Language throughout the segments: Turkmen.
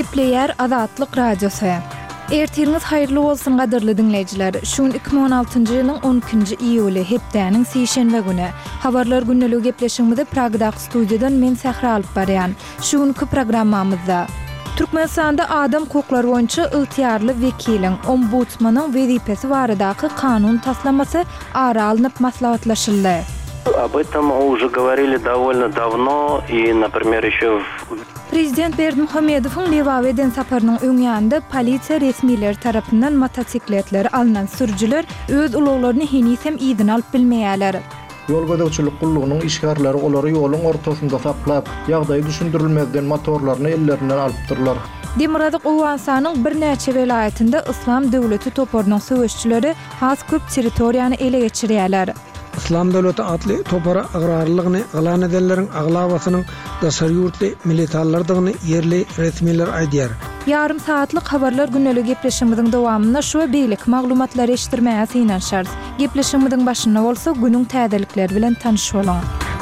Gepleyer Azatlyk Radiosu. Ertiriniz hayırlı olsun gaderly dinleyijiler. Şun 2016-njy ýylyň 12-nji iýuly hepdäniň seýşenbe güni. Habarlar günneligi gepleşigimizde Pragdaky studiýadan men Sähra alyp barýan. Şuňky programmamyzda Türkmenistanda adam hukukları boýunça ygtyarly wekiliň, ombudsmanyň wezipesi baradaky kanun taslamasy ara alınıp maslahatlaşyldy. Об этом уже говорили довольно давно, и, например, еще Prezident Berdimuhammedowyň Lewawe eden saparynyň öňýände polisiýa resmileri tarapyndan motosikletleri alynan sürüjüler öz ulaglaryny henisem ýygyny alyp bilmeýärler. Yol gödäkçilik gullugynyň işgärleri olary ýoluň ortasynda saklap, ýagdaýy düşündirilmezden motorlaryny ellerinden alypdyrlar. Demiradyk Owansanyň bir näçe welaýatynda Islam döwleti toparynyň söwüşçileri has köp territoriýany ele geçirýärler. İslam Devleti adlı topara agrarlygyny galan edenleriň aglawasynyň daşary ýurtly militarlardygyny yerli resmiler aýdýar. Yarım saatlyk habarlar günneligi gepleşigimiziň dowamynda şu beýlik maglumatlary eşitdirmäge synanşar. Gepleşigimiziň başynda bolsa günüň täzelikleri bilen tanyş bolan.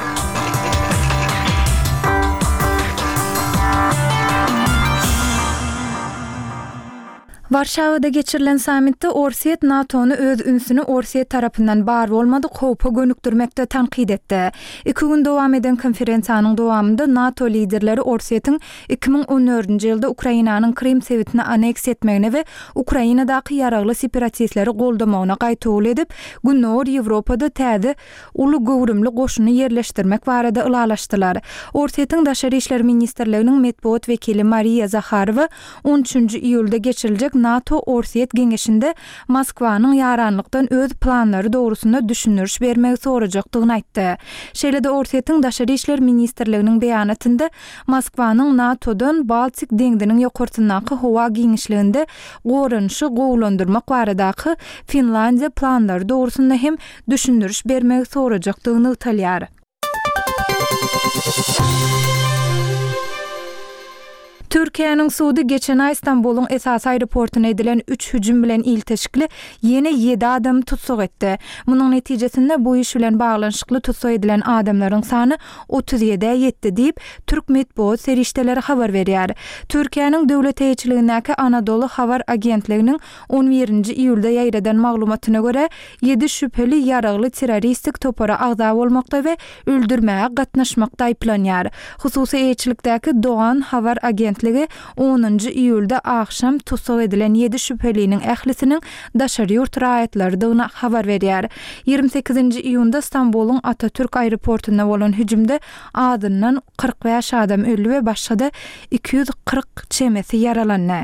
Warşawada geçirilen samitde Orsiýet NATO'nu öz ünsüni Orsiýet tarapyndan bar bolmady howpa gönükdirmekde tanqid etdi. 2 gün dowam eden konferensiýanyň dowamynda NATO liderleri Orsiýetiň 2014-nji ýylda Ukrainanyň Krim sewitini aneks etmegine we Ukrainadaky ýaragly separatistleri goldamagyna gaýtawul edip, Günnor Ýewropada täze uly gowrumly goşuny ýerleşdirmek barada ılalaşdylar. Orsiýetiň daşary işler ministrliginiň medpuat wekili Mariya Zakharowa 13-nji iýulda geçiriljek NATO Orsiýet geňeşinde Moskwanyň ýaranlykdan öz planlary dogrusunda düşünürüş bermegi sorajakdygyny aýtdy. Şeýle-de Orsiýetiň daşary işler ministrliginiň beýanatynda Moskwanyň NATO'dan Baltik deňdiniň ýokartyndaky howa giňişliginde gorunşy gowlandyrmak baradaky Finlandiýa planlary dogrusunda hem düşünürüş bermegi sorajakdygyny ýaýdýar. Türkiýanyň sudy geçen ay Istanbulyň esas aeroportuna edilen 3 hüjüm bilen ilteşikli ýene 7 adam tutsak etdi. Munyň netijesinde bu iş bilen baglanyşykly tutsak edilen adamlaryň sany 37-e ýetdi diýip Türk medpuat serişdeleri habar berýär. Türkiýanyň döwlet eýçiligindäki Anadolu Habar agentliginiň 11-nji iýulda ýaýradan maglumatyna görä 7 şüpheli ýaragly terroristik topara agza bolmakda we öldürmäge gatnaşmakda aýplanýar. Hususy eýçilikdäki Doğan Habar agentligi 10-njy iýulda akşam tutsak edilen 7 şüpheliniň ählisiniň daşary ýurt raýatlarydygyna habar berýär. 28-nji iýunda Istanbulyň Atatürk aeroportuna bolan hüjümde adyndan 45 adam öldü we başga da 240 çemesi yaralandy.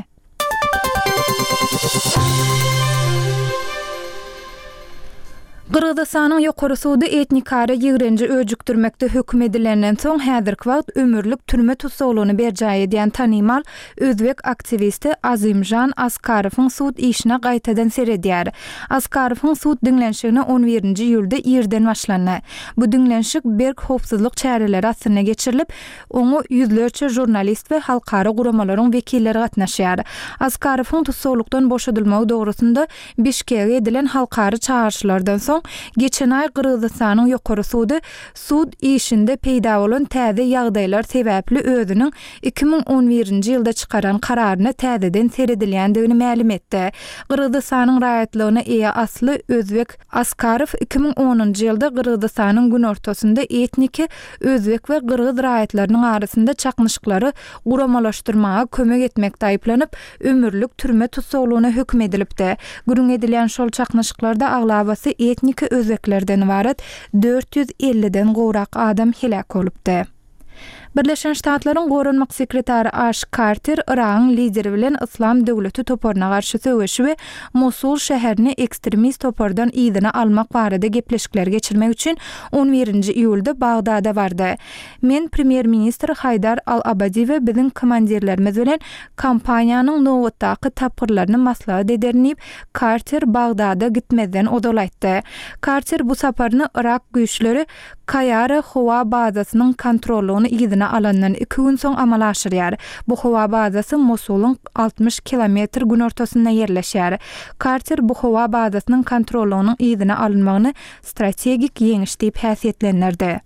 Qırgızstanyň ýokary sudy etnikary ýigrenji öjükdirmekde hökm edilenden soň häzirki wagt ömürlük türme tutsaglygyny berjäy edýän tanymal özbek aktivisti Azimjan Askarowyň sud işine gaýtadan seredýär. Askarowyň sud dinlenşigine 11-nji iýulda ýerden başlandy. Bu dinlenşik berk howpsuzlyk çäreleri astyna geçirilip, oňa ýüzlerçe jurnalist we halkara guramalaryň wekilleri gatnaşýar. Askarowyň tutsaglykdan boşadylmagy dogrusunda Bişkek'e edilen halkara çağrışlardan soň geçen ay Qırgızstanyň ýokary sudy sud işinde peýda bolan täze ýagdaýlar sebäpli özüniň 2011-nji ýylda çykaran kararyny täzeden seredilýändigini ma'lum etdi. Qırgızstanyň raýatlygyna eýe asly özbek Askarow 2010-njy ýylda Qırgızstanyň gün ortasynda etniki özbek we qırgız raýatlarynyň arasynda çaknyşyklary guramalaşdyrmaga kömek etmekde aýplanyp ömürlük türme tutsaglygyna hökm edilipdi. Gürün edilýän şol çaknyşyklarda aglabasy etnik özbeklerden ibaret 450'den gowrak adam helak bolupdy. Birleşen Ştatlaryň Gorunmak sekretary Ash Carter Iran lideri bilen İslam döwleti toparyna garşy söwüşi we Mosul şäherini ekstremist topardan ýygyna almak barada gepleşikler geçirmek üçin 11-nji iýulda Bagdada bardy. Men premier ministr Haydar al-Abadi we biziň komandirlerimiz bilen kampaniýanyň nowatdaky tapyrlaryny maslahat ederdiňip Carter Bagdada gitmeden odalaytdy. Carter bu saparyny Irak güýçleri Kayara howa bazasynyň kontrolüni ýygyna alandan 2 gün soň amala aşyrýar. Bu howa bazasy Mosulyň 60 kilometr gün ortasynda ýerleşýär. Carter bu howa bazasynyň kontrolynyň ýygyna alynmagyny strategik ýeňiş diýip häsiýetlendirdi.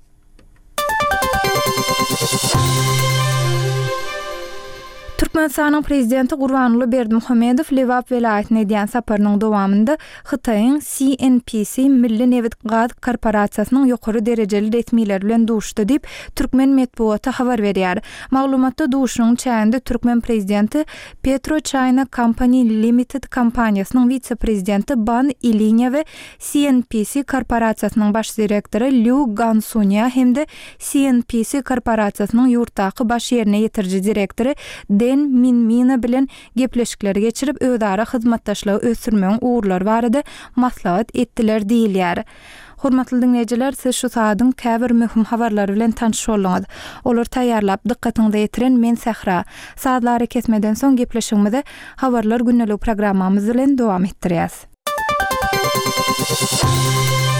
Türkmenistanyň prezidenti Gurbanuly Berdimuhammedow Lewap welaýatyna edýän saparynyň dowamında Hytaýyň CNPC Milli Neft Gaz Korporasiýasynyň ýokary derejeli resmiýetleri bilen duşdy diýip türkmen medeniýeti habar berýär. Maglumatda duşunyň çäğinde türkmen prezidenti PetroChina Company Limited kompaniýasynyň vitse-prezidenti Ban Iliňa we CNPC korporasiýasynyň baş direktory Liu Gansunya hemde CNPC korporasiýasynyň ýurtdaky baş ýerine ýetirji direktory Den Minmina bilen gepleşikleri geçirip ödara hyzmatdaşlygy ösürmeň uğurlary barada maslahat etdiler diýilýär. Hormatly dinleýijiler, siz şu saatyň käbir möhüm habarlary bilen tanış bolýaňyz. Olar taýýarlap dikkatiňizi ýetiren men Sahra. Saatlary kesmeden soň gepleşigimizde habarlar günnelik programmamyz bilen dowam etdirýäs.